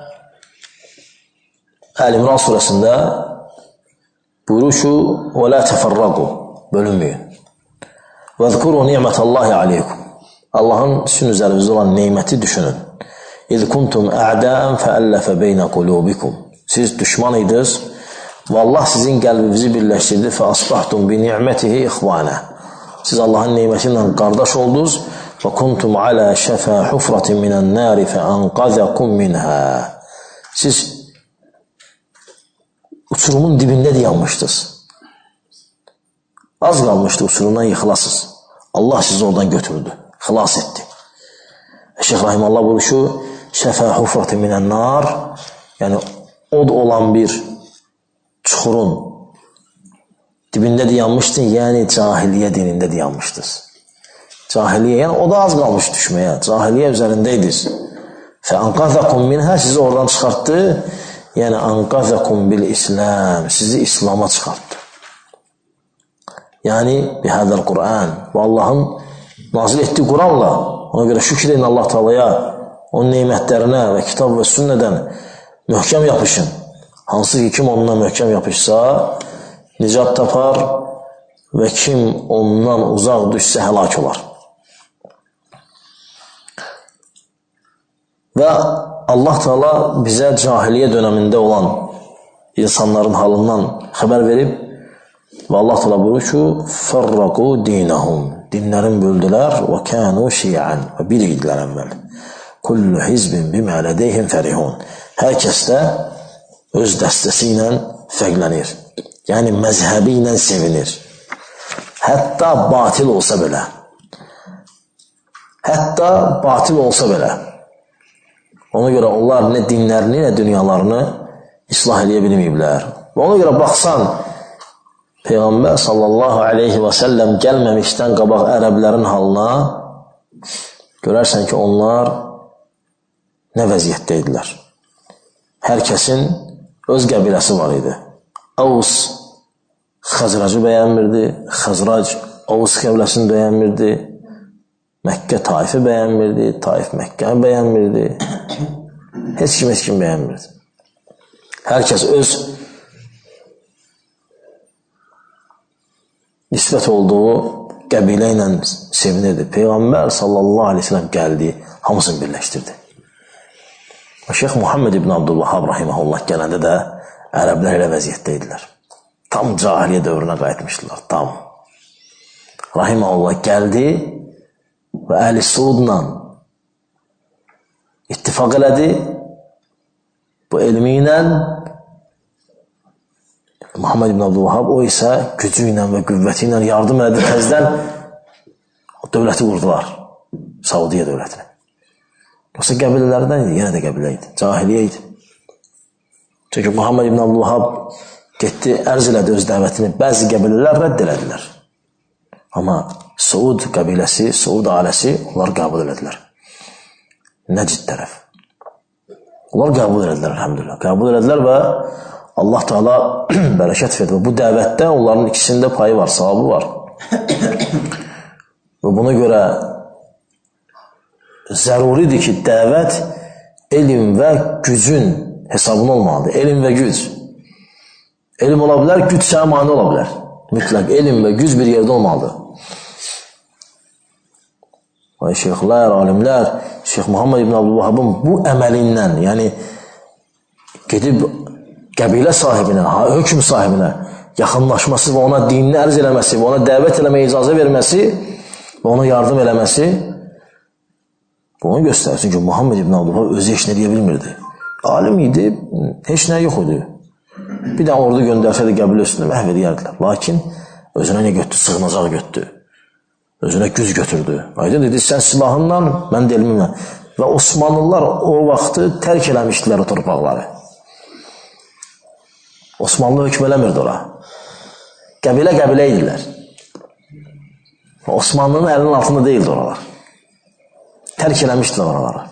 Əl-İmran surəsində buyurur ki, وَلَا تَفَرَّقُوا bölünməyin. وَذْكُرُوا نِعْمَةَ اللّٰهِ عَلَيْكُمْ Allahın sizin üzərinizdə olan neyməti düşünün. اِذْ كُنْتُمْ اَعْدَاءً فَأَلَّفَ بَيْنَ قُلُوبِكُمْ Siz düşman idiniz və Allah sizin qəlbinizi birləşdirdi فَأَصْبَحْتُمْ بِنِعْمَتِهِ إِخْوَانًا Siz Allahın neyməti ilə qardaş oldunuz وَكُنْتُمْ عَلَى شَفَى حُفْرَةٍ مِنَ النَّارِ فَأَنْقَذَكُمْ مِنْهَا Siz uçurumun dibində də yanmışdınız. Az qalmışdı usulundan yıxılasınız. Allah sizi oradan götürdü, xilas etdi. Şeyx Rahimallah buyurur ki, şəfə hufrati minən nar, yəni od olan bir çuxurun dibində dayanmışdın, yəni cahiliyə dinində dayanmışdınız. Cahiliyə, yəni o da az qalmış düşməyə, cahiliyə üzərindəydiniz. Fəanqazakum minhə, sizi oradan çıxartdı, yəni anqazakum bil İslam, sizi İslama çıxartdı. Yəni, bihədəl Qur'an, bu Allahın nazil etdiyi Quranla, ona görə şükür edin Allah Taalaya, onun neymətlərinə və kitab və sünnədən möhkəm yapışın. Hansı ki, kim onunla möhkəm yapışsa, nicat tapar və kim ondan uzaq düşsə həlak olar. Və Allah Taala bizə cahiliyə dönəmində olan insanların halından xəbər verib və Allah Taala buyurur ki, "Farraqu dinahum." Dinlərin böldülər və kanu şi'an. Və bir idilər əvvəl. Kullu hizbin bima ladayhim farihun. Hər kəs də öz dəstəsi ilə fərqlənir. Yəni məzhəbi ilə sevinir. Hətta batil olsa belə. Hətta batil olsa belə. Ona görə onlar nə dinlərini, nə dünyalarını islah edə bilməyiblər. Və ona görə baxsan, Peyğəmbər sallallahu aleyhi və səlləm gəlməmişdən qabaq ərəblərin halına görərsən ki, onlar nə vəziyyətdə idilər. Hər kəsin öz qəbiləsi var idi. Avs Xəzracı bəyənmirdi, Xəzrac Avs qəbiləsini bəyənmirdi, Məkkə Taifi bəyənmirdi, Taif Məkkəni bəyənmirdi. Heç kim, heç kim bəyənmirdi. Hər kəs öz nisbət olduğu qəbilə ilə sevinirdi. Peyğəmbər sallallahu aleyhi ve sellem gəldi, hamısını birləşdirdi. Şeyx Muhammed ibn Abdülvahhab rahiməhullah gələndə də ərəblər elə vəziyyətdə idilər. Tam cahiliyə dövrünə qayıtmışdılar, tam. Rahiməhullah gəldi və Əli Suudla ittifaq elədi. Bu elmi ilə Muhammed ibn Abdülvahhab o isə gücü ilə və qüvvəti ilə yardım elədi, təzdən dövləti qurdular, Saudiyə dövlətini. Yoxsa qəbilələrdən idi, yenə də qəbilə idi, cahiliyə idi. Çünki Muhammed ibn Abdülvahhab getdi, ərz elədi öz dəvətini, bəzi qəbilələr rədd elədilər. Amma Suud qəbiləsi, Suud ailəsi onlar qəbul elədilər. Nəcid tərəf. Onlar qəbul elədilər, əlhəmdülillah. Qəbul elədilər və Allah Taala bərəkət verdi. Bu dəvətdə onların ikisində payı var, savabı var. Və buna görə zəruridir ki, dəvət elm və gücün hesabına olmalıdır. Elm və güc. Elm ola bilər, güc sənə mane ola bilər. Mütləq elm və güc bir yerdə olmalıdır. Və şeyxlər, alimlər, Şeyx Muhammed ibn Abdülvahhabın bu əməlindən, yəni gedib qəbilə sahibinə, hökm sahibinə yaxınlaşması və ona dinini ərz eləməsi və ona dəvət eləməyə icazə verməsi və ona yardım eləməsi bu onu göstərir. Çünki Muhammed ibn Abdülvahhab özü heç nə deyə bilmirdi. Alim idi, heç nə yox idi. Bir də orada göndərsəydi qəbilə üstündə məhv edərdilər. Lakin özünə nə götürdü? Sığınacaq götürdü. Özünə güc götürdü. Aydın dedi, sən silahınla, mən də elmimlə. Və Osmanlılar o vaxtı tərk eləmişdilər o torpaqları. Osmanlı hökm eləmirdi ora. Qəbilə-qəbilə idilər. Osmanlının əlinin altında deyildi oralar. Tərk eləmişdilər oraları.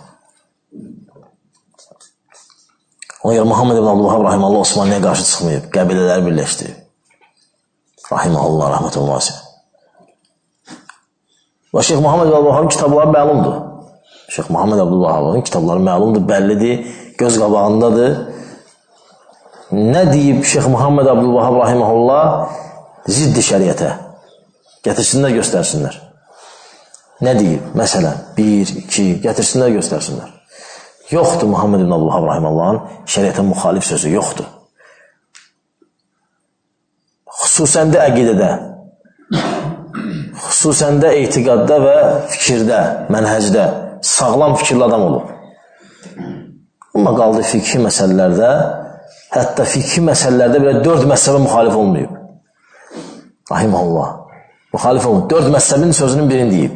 Ona görə Muhammed ibn Abdülvahhab rahiməhullah Osmanlıya qarşı çıxmayıb, qəbilələri birləşdirib. Rahiməhullah, rəhmətullah. Və Şeyx Muhammed ibn Abdülvahhabın kitabları məlumdur. Şeyx Muhammed Abdülvahhabın kitabları məlumdur, bəllidir, göz qabağındadır. Nə deyib Şeyx Muhammed Abdülvahhab rahiməhullah? Ziddi şəriətə. Gətirsinlər, göstərsinlər. Nə deyib? Məsələn, bir, iki, gətirsinlər, göstərsinlər. Yoxdur Muhammed ibn Abdülvahhab rahiməllahın şəriətə müxalif sözü, yoxdur. Xüsusən də əqidədə, xüsusən də etiqadda və fikirdə, mənhəcdə sağlam fikirli adam olub. Amma qaldı fikri məsələlərdə, hətta fikri məsələlərdə belə dörd məsələ müxalif olmayıb. rahiməhullah. Müxalif olun. Dörd məzhəbin sözünün birini deyib.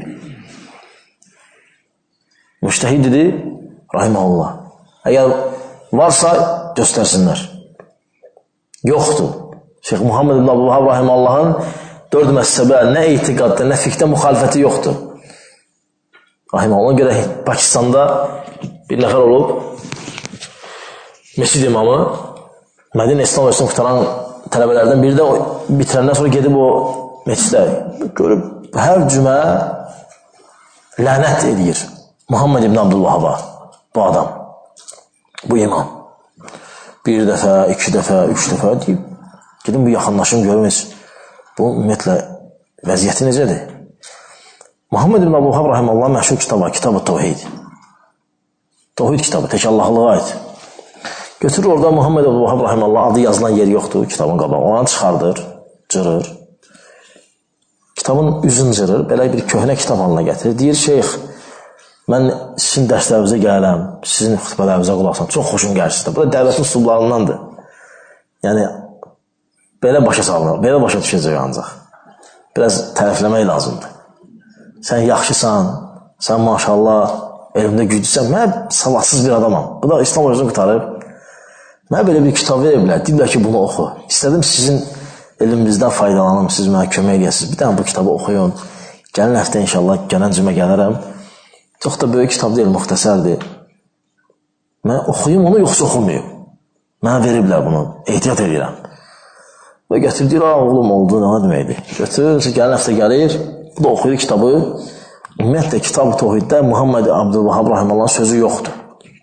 Müştəhid dedi, rahiməhullah. Əgər varsa, göstərsinlər. Yoxdur. Şeyx Muhammed ibn Abdülvahhab rahiməllahın dörd məzhəbə nə etiqadda, nə fiqdə müxalifəti yoxdur. Rahiməhullah görə Pakistanda bir nəfər olub, Mescid imamı, Mədinə İslam Üniversitəsini qutaran tələbələrdən biri də bitirəndən sonra gedib o meçiddə görüb, hər cümə lənət edir Muhammed ibn Abdülvahhaba, bu adam, bu imam. Bir dəfə, iki dəfə, üç dəfə deyib, gedim bu yaxınlaşım görmüş, bu ümumiyyətlə vəziyyəti necədir? Muhammed ibn Abdülvahhab rahimallah məşhur kitabı, Kitab-ı Tevhid. Tevhid kitabı, tək Allahlığa aid. Götürür orada Muhammed Abdülvahhab rahimallah adı yazılan yer yoxdur kitabın qabağı. Onu çıxardır, cırır. Kitabın üzün cırır, belə bir köhnə kitab halına gətirir. Deyir, şeyx, mən sizin dərslərinizə gələm, sizin xütbələrinizə qulaqsam, çox xoşum gəlir sizdə. Bu da dəvətin üslublarındandır. Yəni, belə başa salınır, belə başa düşəcək ancaq. Biraz tərəfləmək lazımdır. Sən yaxşısan, sən maşallah, elmdə güclüsən, mən savadsız bir adamam. Bu da İslam özünü qutarıb. Mənə belə bir kitab veriblər, deyiblər ki, bunu oxu. İstədim sizin elminizdən faydalanım, siz mənə kömək eləyəsiniz. Bir dənə bu kitabı oxuyun. Gəlin həftə inşallah gələn cümə gələrəm. Çox da böyük kitab deyil, müxtəsərdir. Mən oxuyum onu, yoxsa oxumayım. Mənə veriblər bunu, ehtiyat edirəm. Və götür, deyir, oğlum oldu, nə deməkdir? Götür, gəlin həftə gəlir, bu da oxuyur kitabı. Ümumiyyətlə, Kitab-ı Tevhiddə Muhammed Abdülvahhab rahimallahın sözü yoxdur.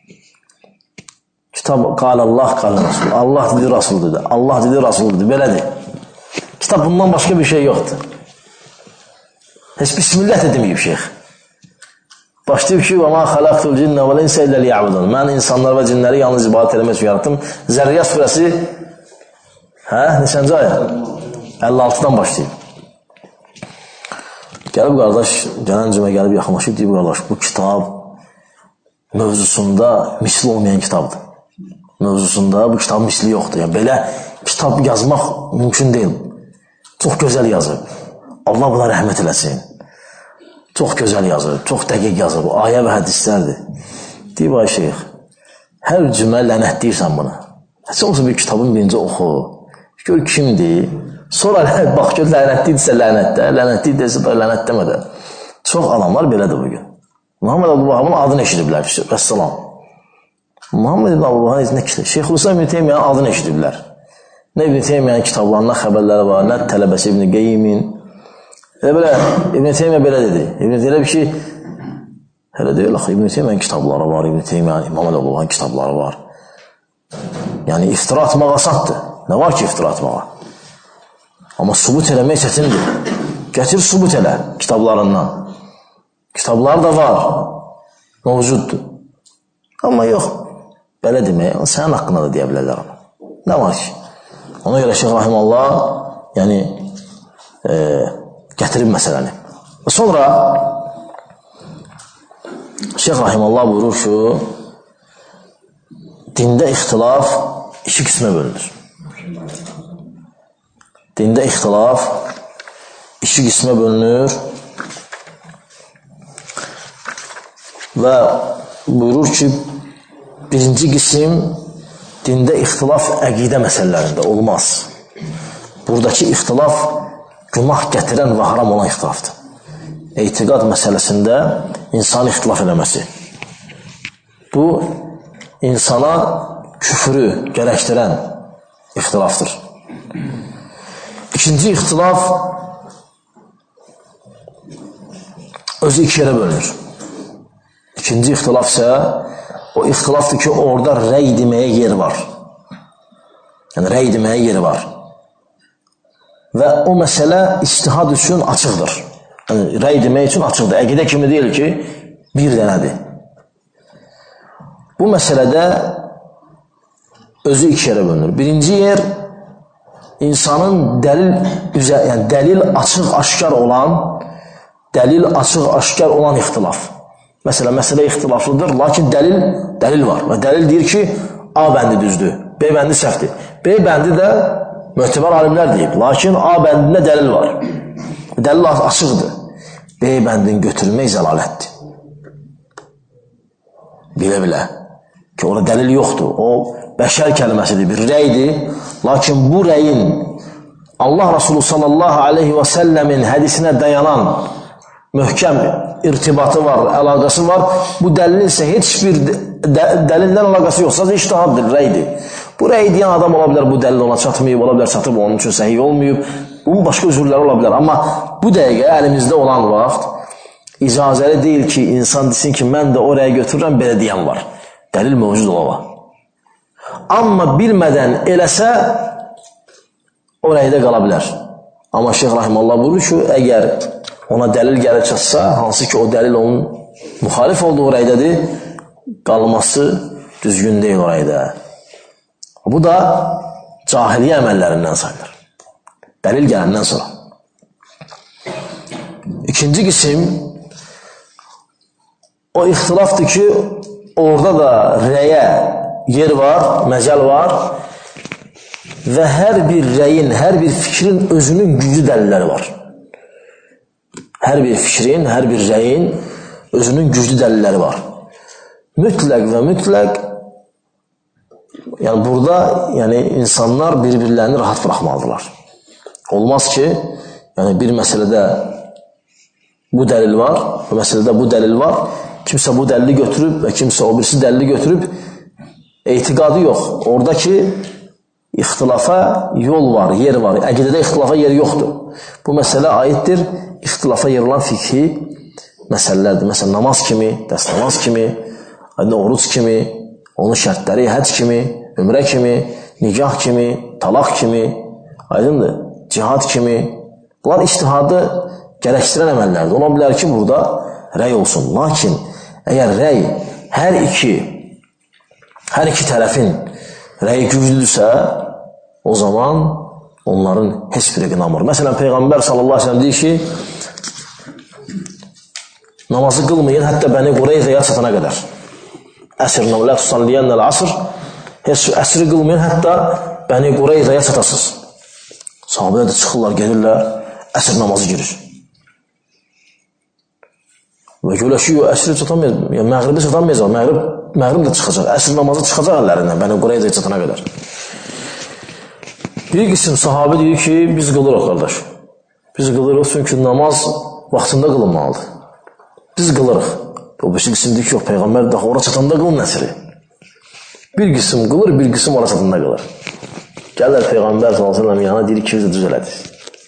Kitab, qal Allah, qal Rasul. Allah dedi, Rasul dedi. Allah dedi, Rasul dedi. Belədir. Kitab bundan başqa bir şey yoxdur. Heç bismillah da deməyib şeyx. Başlayıb ki, وَمَا خَلَقْتُ الْجِنَّ وَالْاِنْسَ إِلَّا لِيَعْبُدُونَ Mən insanlar və cinləri yalnız ibadət eləmək üçün yarattım. Zərriyyat surəsi hə, neçənci ayə? əlli altıdan başlayıb. Gəlib qardaş, gələn cümə gəlib yaxınlaşıb, deyib qardaş, bu kitab mövzusunda misli olmayan kitabdır. Mövzusunda bu kitab misli yoxdur. Yəni, belə kitab yazmaq mümkün deyil. Çox gözəl yazıb. Allah buna rəhmət eləsin. Çox gözəl yazıb, çox dəqiq yazıb. Ayə və hədislərdir. Deyib, ay şeyx, hər cümə lənət deyirsən buna. Heç olsa bir kitabın birinci oxu. Gör kimdir? Sonra bax, gör lənət deyirsə lənətdə, lənət deyirsə da lənət demədə. Çox adamlar belədir bugün. Muhammed Abdülvahhabın adını eşidiblər. Vəssalam. Muhammed Abdülvahhabın nə kitab? Şeyxülislam İbn Teymiyyanın adını eşidiblər. Nə İbn Teymiyyanın kitablarında xəbərləri var, nə tələbəsi İbn Qeyyimin. Elə belə, İbn Teymiyyə belə dedi. İbn Teymiyyə ki, hələ deyil, axı, İbn Teymiyyanın kitabları var, İbn Teymiyyanın, Muhammed Abdülvahhabın kitabları var. Yəni, iftira atmaq asaddır. Nə var ki, iftira atmağa? Amma subut eləmək çətindir. Gətir subut elə kitablarından. Kitablar da var, mövcuddur. Amma yox, belə demək, sənin haqqında da deyə bilərlər ona. Nə var ki? Ona görə Şeyx Rahimallah, yəni, e, gətirib məsələni. Sonra Şeyx Rahimallah buyurur ki, dində ixtilaf iki qismə bölünür. Dində ixtilaf iki qismə bölünür və buyurur ki, birinci qism dində ixtilaf əqidə məsələlərində olmaz. Buradakı ixtilaf günah gətirən və haram olan ixtilafdır. Etiqad məsələsində insan ixtilaf eləməsi. Bu, insana küfrü gərəkdirən ixtilafdır. İkinci ixtilaf özü iki yerə bölünür. İkinci ixtilaf isə o ixtilafdır ki, orada rəy deməyə yer var. Yəni, rəy deməyə yeri var. Və o məsələ ictihad üçün açıqdır. Yəni, rəy demək üçün açıqdır. Əqidə kimi deyil ki, bir dənədir. Bu məsələdə özü iki yerə bölünür. Birinci yer, insanın dəlil, üzə, yəni dəlil açıq aşkar olan, dəlil açıq aşkar olan ixtilaf. Məsələn, məsələ ixtilaflıdır, lakin dəlil, dəlil var. Və dəlil deyir ki, A bəndi düzdür, B bəndi səhvdir. B bəndi də möhtəbər alimlər deyib. Lakin A bəndində dəlil var. Dəlil açıqdır. B bəndini götürmək zəlalətdir. Bilə-bilə ki, orada dəlil yoxdur. O, bəşər kəlməsidir, bir rəydir. Lakin bu rəyin Allah Resulü sallallahu aleyhi və səlləmin hədisinə dayanan möhkəm irtibatı var, əlaqası var. Bu dəlil isə heç bir dəlildən əlaqası yox, sadəcə iştihaddır, rəydir. Bu rəy deyən adam ola bilər, bu dəlil ona çatmayıb, ola bilər çatıb, onun üçün səhih olmayıb. Bunun başqa üzürləri ola bilər. Amma bu dəqiqə əlimizdə olan vaxt icazəli deyil ki, insan desin ki, mən də o rəyi götürürəm, belə deyən var. Dəlil mövcud ola. Amma bilmədən eləsə, o rəydə qala bilər. Amma Şeyx Rahimallah buyurur ki, əgər ona dəlil gəlir çatsa, hansı ki o dəlil onun müxalif olduğu rəydədir, qalması düzgün deyil o rəydə. Bu da cahiliyə əməllərindən sayılır. Dəlil gələndən sonra. İkinci qism, o ixtilafdır ki, orada da rəyə yer var, məcəl var və hər bir rəyin, hər bir fikrin özünün güclü dəlilləri var. Hər bir fikrin, hər bir rəyin özünün güclü dəlilləri var. Mütləq və mütləq, yəni burada yəni insanlar bir-birlərini rahat buraxmalıdırlar. Olmaz ki, yəni bir məsələdə bu dəlil var, bu məsələdə bu dəlil var, kimsə bu dəlili götürüb və kimsə o birisi dəlili götürüb, etiqadı yox. Oradakı ixtilafa yol var, yer var. Əqidədə ixtilafa yer yoxdur. Bu məsələ aiddir ixtilafa yer olan fikri məsələlərdir. Məsələn, namaz kimi, dəst namaz kimi, oruc kimi, onun şərtləri, həc kimi, ümrə kimi, nikah kimi, talaq kimi, aydındır, cihad kimi. Bunlar ictihadı gərəkdirən əməllərdir. Ola bilər ki, burada rəy olsun. Lakin, əgər rəy hər iki, hər iki tərəfin rəyi güclüdürsə, o zaman onların heç biri qınamır. Məsələn, Peyğəmbər sallallahu aleyhi ve sellem deyir ki, namazı qılmayın, hətta Bəni Qureyzəyə çatana qədər. Əsr namazı tusalliyənnəl asr, heç əsri qılmayın, hətta Bəni Qureyzəyə çatasız. Sahabələr də çıxırlar, gelirlər, əsr namazı girir. Və görəşi, əsri çatamayız, yəni məğribi çatamayacaq, məğrib, məğrib də çıxacaq, əsr namazı çıxacaq əllərindən, Bəni Qureyzəyə çatana qədər. Bir qism sahabə deyir ki, biz qılırıq, qardaş. Biz qılırıq, çünki namaz vaxtında qılınmalıdır. Biz qılırıq. O bir qism deyir ki, yox, Peyğəmbər daha ora çatanda qılın əsri. Bir qism qılır, bir qism ora çatanda qılır. Gəllər Peyğəmbər sallallahu aleyhi ve sellem yanına deyir ki, biz də düz elədik.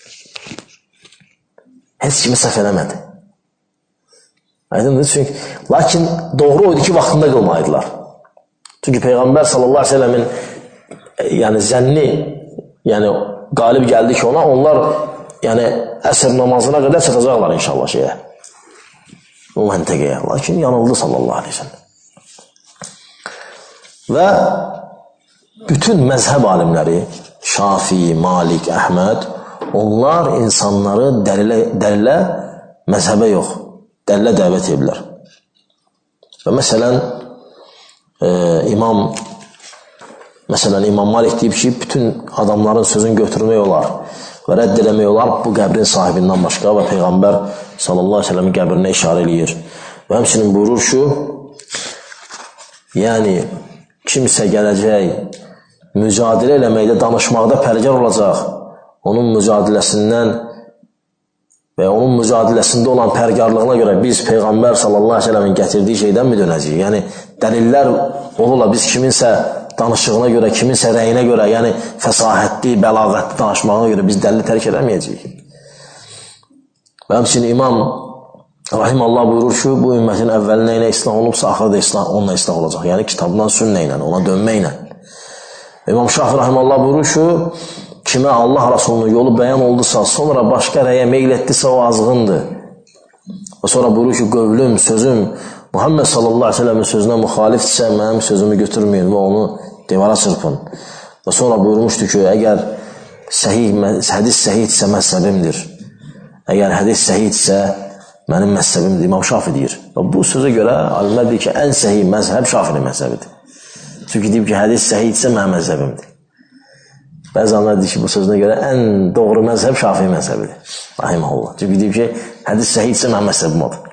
Heç kimi səhv eləmədi. Aydındır, çünki, lakin doğru oydu ki, vaxtında qılmaydılar. Çünki Peyğəmbər sallallahu aleyhi ve sellemin yəni zənni, yəni qalib gəldi ki ona, onlar yəni əsr namazına qədər çatacaqlar inşallah şeyə, o məntəqəyə. Lakin yanıldı sallallahu aleyhi ve sellem. Və bütün məzhəb alimləri, Şafi, Malik, Əhməd, onlar insanları dəlilə, dəlilə məzhəbə yox, dəlilə dəvət edirlər. Və məsələn, e, imam Məsələn, İmam Malik deyib ki, bütün adamların sözünü götürmək olar və rədd eləmək olar bu qəbrin sahibindən başqa və Peyğəmbər sallallahu aleyhi ve sellemin qəbrinə işarə eləyir. Və həmçinin buyurur ki, yəni kimsə gələcək, mücadilə eləməkdə, danışmaqda pərgar olacaq, onun mücadiləsindən və onun mücadiləsində olan pərgarlığına görə biz Peyğəmbər sallallahu aleyhi ve sellemin gətirdiyi şeydən mi dönəcəyik? Yəni, dəlillər olurlar, biz kiminsə danışığına görə, kiminsə rəyinə görə, yəni fəsahətli, bəlağətli danışmağına görə biz dəlili tərk edəməyəcəyik. Və həmçinin İmam Rahimallah buyurur ki, bu ümmətin əvvəlinə ilə islah olubsa, axırda islah, onunla islah olacaq. Yəni kitabdan sünnə ilə, ona dönməklə. İmam Şafi Rahimallah buyurur ki, kimə Allah Rasulunun yolu bəyan oldusa, sonra başqa rəyə meyl etdisə, o azğındır. Və sonra buyurur ki, qövlüm, sözüm, Muhammed sallallahu aleyhi ve sellemin sözünə müxalifdirsə, mənim sözümü götürməyin və onu divara çırpın. Və sonra buyurmuşdur ki, əgər səhih, hədis səhihdirsə məzhəbimdir. Əgər hədis səhihdirsə mənim məzhəbimdir. İmam Şafi deyir. Və bu sözə görə alimlər deyir ki, ən səhih məzhəb Şafinin məzhəbidir. Çünki deyib ki, hədis səhihdirsə mənim məzhəbimdir. Bəzi anlar deyir ki, bu sözünə görə ən doğru məzhəb Şafii məzhəbidir. Rahiməhullah. Çünki deyib ki, hədis səhidsə mənim məzhəbim odur.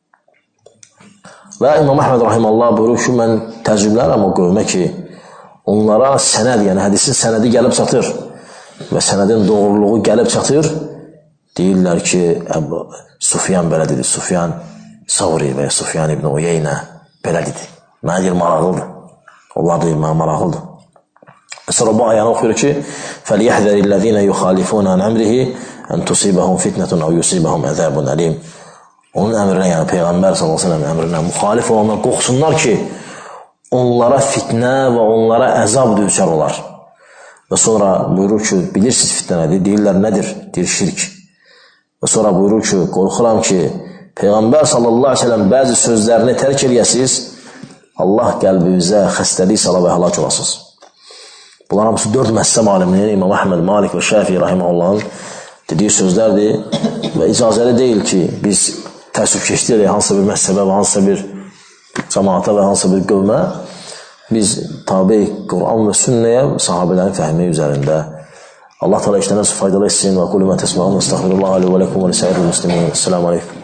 Və İmam Əhməd Rahiməllah buyurur ki, mən təzyiqlərəm o qövmə ki, onlara sənəd, yəni hədisin sənədi gəlib çatır və sənədin doğruluğu gəlib çatır. Deyirlər ki, Sufyan belə dedi, Sufyan Savri və Sufyan ibn Uyeynə belə dedi. Mənə deyir, maraqlıdır. Onlar deyir, mənə maraqlıdır. Sonra bu ayanı oxuyur ki, فَلْيَحْذَرِ الَّذِينَ يُخَالِفُونَ عَنْ أَمْرِهِ أَنْ تُصِيبَهُمْ فِتْنَةٌ أَوْ يُصِيبَهُمْ عَذَابٌ أَلِيمٌ. Onun əmrinə, yəni Peyğəmbər sallallahu əleyhi və səlləm əmrinə müxalif olanlar qorxsunlar ki, onlara fitnə və onlara əzab düçar olar. Və sonra buyurur ki, bilirsiniz fitnə nədir? Deyirlər, nədir? Deyir, şirk. Və sonra buyurur ki, qorxuram ki, Peyğəmbər sallallahu əleyhi və səlləm bəzi sözlərini tərk eləyəsiniz, Allah qəlbinizə xəstəlik sala və həlak olasınız. Bunlar hamısı dörd məzhəb alimləri, İmam Əhməd, Malik və Şafii rahimehullahın dediyi sözlərdir və icazəli deyil ki, biz təəssübkeşlik edək hansısa bir məzhəbə və hansısa bir cəmaata və hansısa bir qövmə. Biz tabi Quran və sünnəyə sahabələrin fəhmi üzərində Allah təala işlərinə faydalı etsin və qulü mə təsma'un və estəğfirullah ali və ləkum və lisəiril müslimin. Esselamu aleykum.